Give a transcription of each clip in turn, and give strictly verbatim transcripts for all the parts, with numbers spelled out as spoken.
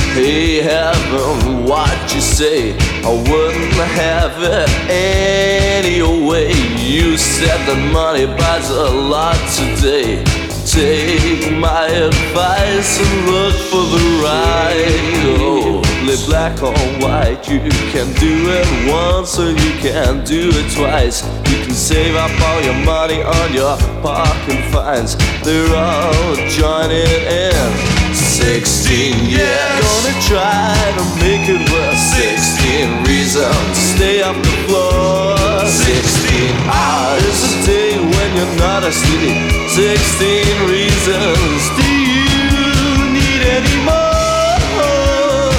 Hey heaven, what you say? I wouldn't have it any way. You said that money buys a lot today. Take my advice and look for the right. Oh, live black or white. You can do it once or you can do it twice. You can save up all your money on your parking fines. They're all joining in. Sixteen years, gonna try to make it work. Sixteen reasons to stay off the floor. Sixteen hours a day when you're not asleep. Sixteen reasons. Do you need any more?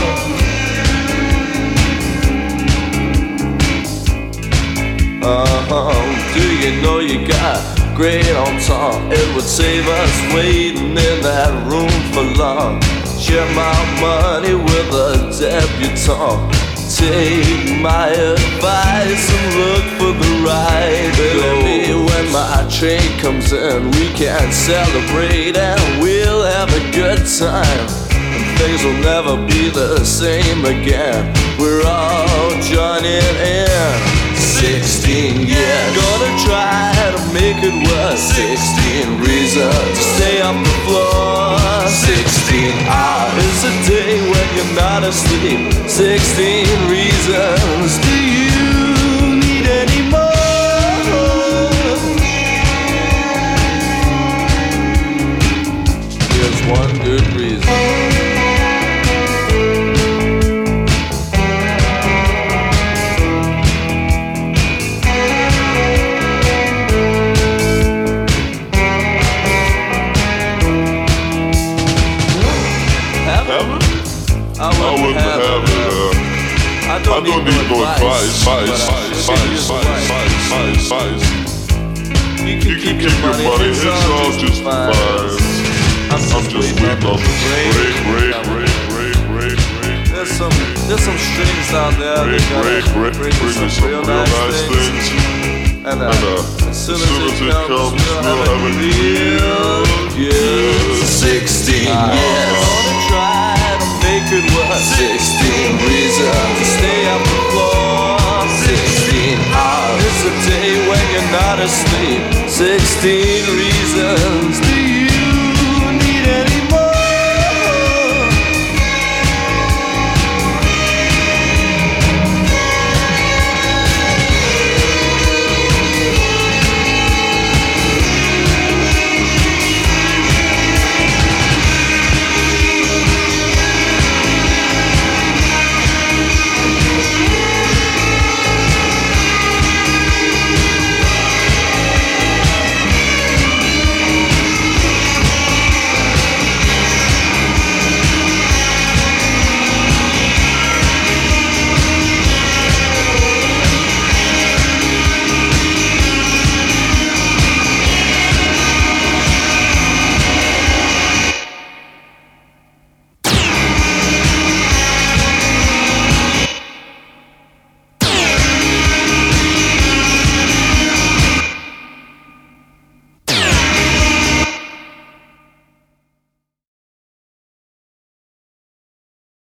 Uh-huh. Do you know you got great on top? It would save us waiting in that room for long. Share my money with a debutante. Take my advice and look for the right. Baby, when my train comes in, we can celebrate and we'll have a good time. And things will never be the same again. We're all joining in. Sixteen years, gonna try to make it work. Sixteen reasons to stay off the floor. Sixteen hours a day when you're not asleep. Sixteen reasons. Do you need any more? Here's one good reason. I wouldn't have, have it. Uh, I don't, I don't need, need no advice. advice, advice, advice, advice. You can you keep, keep your money, money. It's, it's all just fine. I'm, I'm just waiting on the break, break, break, break, break, break. There's some, there's some strings out there. Break, break, break, bring me some, some real nice things. things. And, uh, and uh, as soon as, as, it, it comes, comes we'll have a real good sixteen years. Could work. Sixteen reasons to stay up the floor. Sixteen hours a day when you're not asleep. Sixteen reasons.